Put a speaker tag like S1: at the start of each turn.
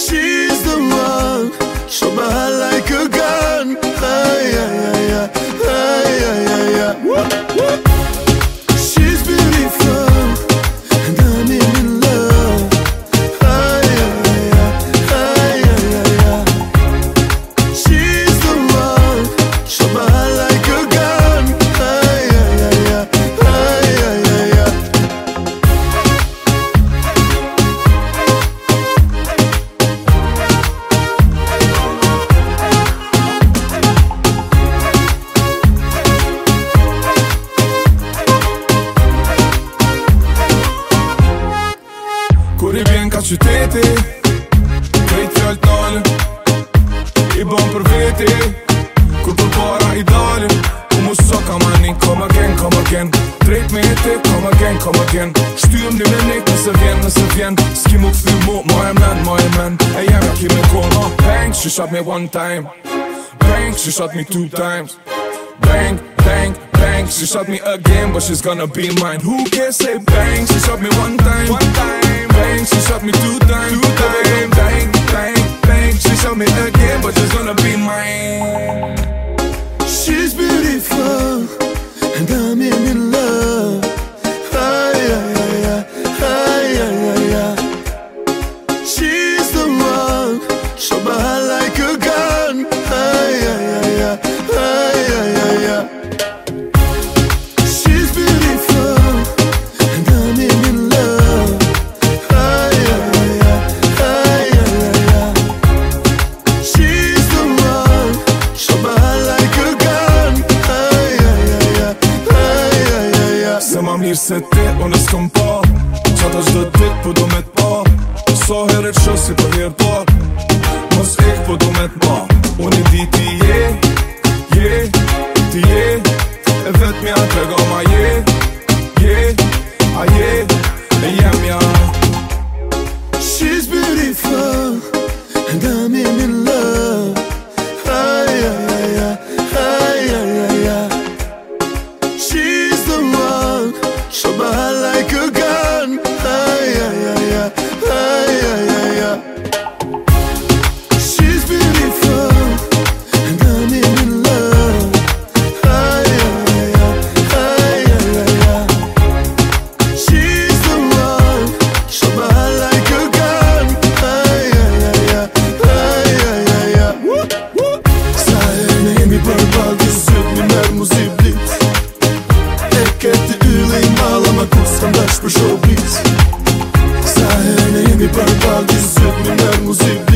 S1: She's the one, shot my heart like a gun. Ay, ay, ay, ay, ay, ay, ay, ay. She's beautiful, and I'm in love. Ay, ay, ay, ay, ay, ay, ay. She's the one, shot my heart like a gun. Ay, ay, ay, ay, ay, ay, ay, ay.
S2: Kur I vjen ka qyteti, krejt fjallë t'nale I bon për veti, kur për para I dalin U mu so come again Drejt me jeti, come again Shtyëm një minit nëse vjen S'ki mu këthy mu, my man E jem ja ki me kono Bang, she shot me one time Bang, she shot me two times Bang, bang, bang She shot me again, but she's gonna be mine Who can say bang, she shot me one time Bang, she shot me two times Bang, bang, bang She shot me again, but she's gonna be mine
S1: She's beautiful, and I'm in love. Ay, ay, ay, ay, ay, ay, ay, ay. She's the one, shot my heart like a gun. Ay, ay, ay, ay, ay, ay, ay, ay. She's beautiful, and I'm in love. Ay, ay, ay, ay, ay, ay, ay. She's the one, shot my heart like a gun. Ay, ay, ay, ay, ay, ay, ay, ay.
S2: Se ma mirë se ti, unë s'kom pa Qata qdo dit, po do me t'pa So herët shë si për herë par Mos ik, po do me t'pa Unë I di ti je E vet mja t'rega ma je E jem ja
S1: She's beautiful, and I'm in love. Ay, ay, ay, ay, ay, ay, ay, ay. She's the one, shot my heart like a gun. Ay, ay, ay, ay, ay, ay, ay, ay. She's beautiful, and I'm in love. Ay, ay, ay, ay, ay, ay, ay. She's the one, shot my heart like a gun. Ay, ay, ay, ay, ay, ay, ay, ay. Sa herë jemi përballë dy syt mi merr muziblit E këti ylle I malla ma kus kam dash për showbiz Sa herë jemi përballë dy syt mi merr muziblit